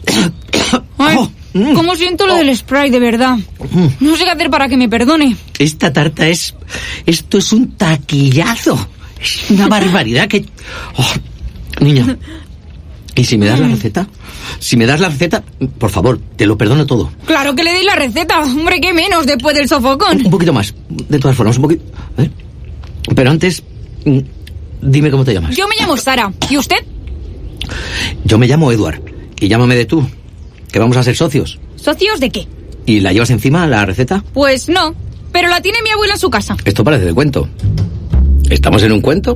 Ay, ¿cómo siento lo del spray, de verdad? No sé qué hacer para que me perdone. Esta tarta esto es un taquillazo. Es una barbaridad que... niña, ¿y si me das la receta? Si me das la receta, por favor, te lo perdono todo. Claro que le di la receta. Hombre, qué menos después del sofocón. Un poquito más, de todas formas, un poquito... Pero antes, dime cómo te llamas. Yo me llamo Sara. ¿Y usted? Yo me llamo Edward. Y llámame de tú, que vamos a ser socios. ¿Socios de qué? ¿Y la llevas encima, la receta? Pues no, pero la tiene mi abuela en su casa. Esto parece de cuento. ¿Estamos en un cuento?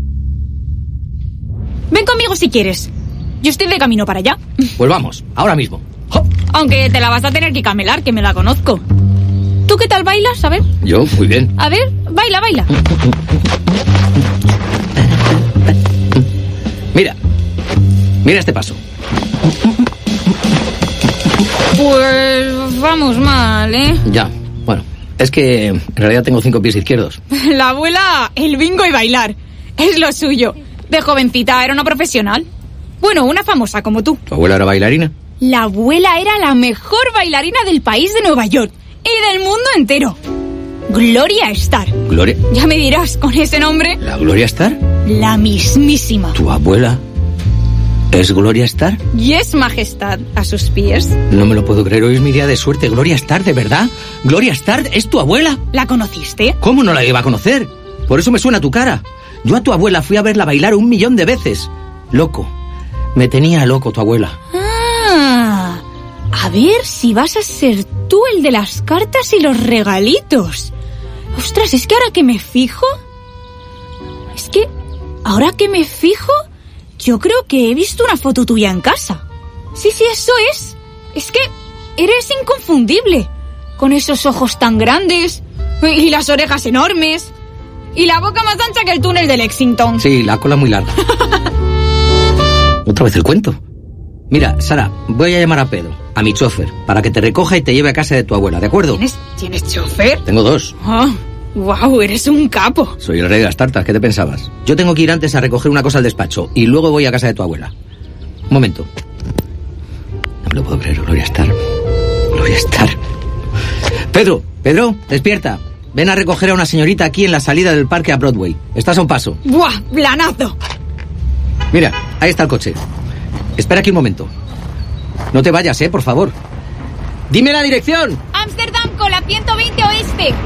Ven conmigo si quieres. Yo estoy de camino para allá. Pues vamos, ahora mismo. Aunque te la vas a tener que camelar, que me la conozco. ¿Tú qué tal bailas? A ver. Yo, muy bien. A ver, baila. Mira este paso. Pues vamos mal, ¿eh? Ya, bueno, es que en realidad tengo 5 pies izquierdos. La abuela, el bingo y bailar. Es lo suyo. De jovencita era una profesional. Bueno, una famosa como tú. ¿Tu abuela era bailarina? La abuela era la mejor bailarina del país de Nueva York y del mundo entero. Gloria Star. ¿Gloria? Ya me dirás, con ese nombre. ¿La Gloria Star? La mismísima. ¿Tu abuela es Gloria Star? Yes, majestad, a sus pies. No me lo puedo creer, hoy es mi día de suerte. ¿Gloria Star, de verdad? ¿Gloria Star es tu abuela? ¿La conociste? ¿Cómo no la iba a conocer? Por eso me suena tu cara. Yo a tu abuela fui a verla bailar 1.000.000 de veces. Loco. Me tenía loco tu abuela. Ah, a ver si vas a ser tú el de las cartas y los regalitos. Ostras, es que ahora que me fijo... yo creo que he visto una foto tuya en casa. Sí, eso es. Es que eres inconfundible. Con esos ojos tan grandes y las orejas enormes y la boca más ancha que el túnel de Lexington. Sí, la cola muy larga. Otra vez el cuento. Mira, Sara, voy a llamar a Pedro, a mi chofer, para que te recoja y te lleve a casa de tu abuela, ¿de acuerdo? ¿Tienes chofer? Tengo 2. Wow, eres un capo. Soy el rey de las tartas, ¿qué te pensabas? Yo tengo que ir antes a recoger una cosa al despacho y luego voy a casa de tu abuela. Un momento. No me lo puedo creer, Gloria Star. Gloria Star. Pedro, despierta. Ven a recoger a una señorita aquí en la salida del parque a Broadway. Estás a un paso. ¡Buah, planazo! Mira, ahí está el coche. Espera aquí un momento. No te vayas, por favor. ¡Dime la dirección! Ámsterdam con la 120 oeste.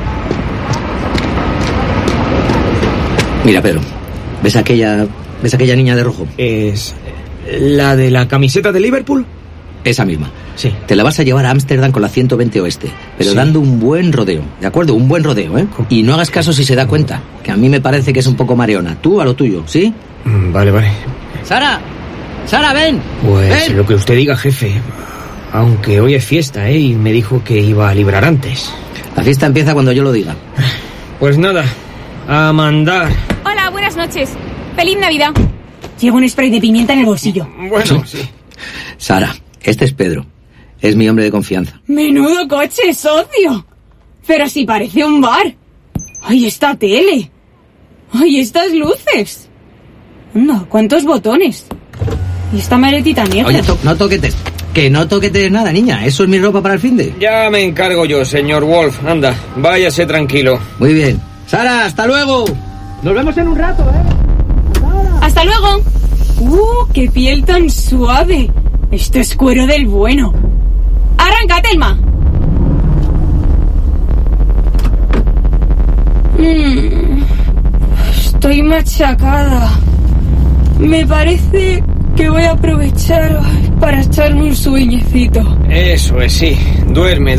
Mira, Pedro, ¿ves aquella niña de rojo? ¿Es la de la camiseta de Liverpool? Esa misma. Sí. Te la vas a llevar a Ámsterdam con la 120 oeste, pero sí, dando un buen rodeo, ¿de acuerdo? Un buen rodeo, ¿eh? Y no hagas caso si se da cuenta, que a mí me parece que es un poco mareona. Tú a lo tuyo, ¿sí? Vale. ¡Sara, ven! Pues ven. Lo que usted diga, jefe. Aunque hoy es fiesta, y me dijo que iba a librar antes. La fiesta empieza cuando yo lo diga. Pues nada, a mandar. Hola, buenas noches. ¡Feliz Navidad! Llevo un spray de pimienta en el bolsillo. Bueno, sí. Sara, este es Pedro. Es mi hombre de confianza. ¡Menudo coche, socio! Pero si parece un bar. ¡Ay, esta tele! ¡Ay, estas luces! Anda, ¿cuántos botones? Y esta maletita negra. Oye, no toquetes. Que no toquetes nada, niña. Eso es mi ropa para el finde. Ya me encargo yo, señor Wolf. Anda, váyase tranquilo. Muy bien. Sara, hasta luego. Nos vemos en un rato, ¡Hasta luego! ¡Qué piel tan suave! Esto es cuero del bueno. ¡Arranca, Telma! Estoy machacada. Me parece que voy a aprovechar para echarme un sueñecito. Eso es, sí. Duerme.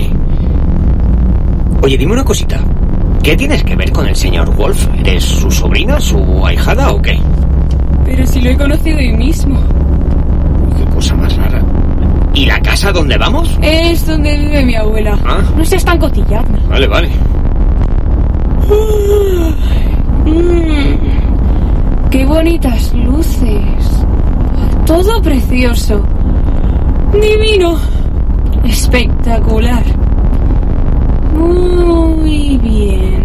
Oye, dime una cosita. ¿Qué tienes que ver con el señor Wolf? ¿Eres su sobrina, su ahijada o qué? Pero si lo he conocido hoy mismo. Qué cosa más rara. ¿Y la casa donde vamos? Es donde vive mi abuela. ¿Ah? No seas tan cotillada. Vale. ¡Qué bonitas luces! Todo precioso. Divino. Espectacular. Muy bien.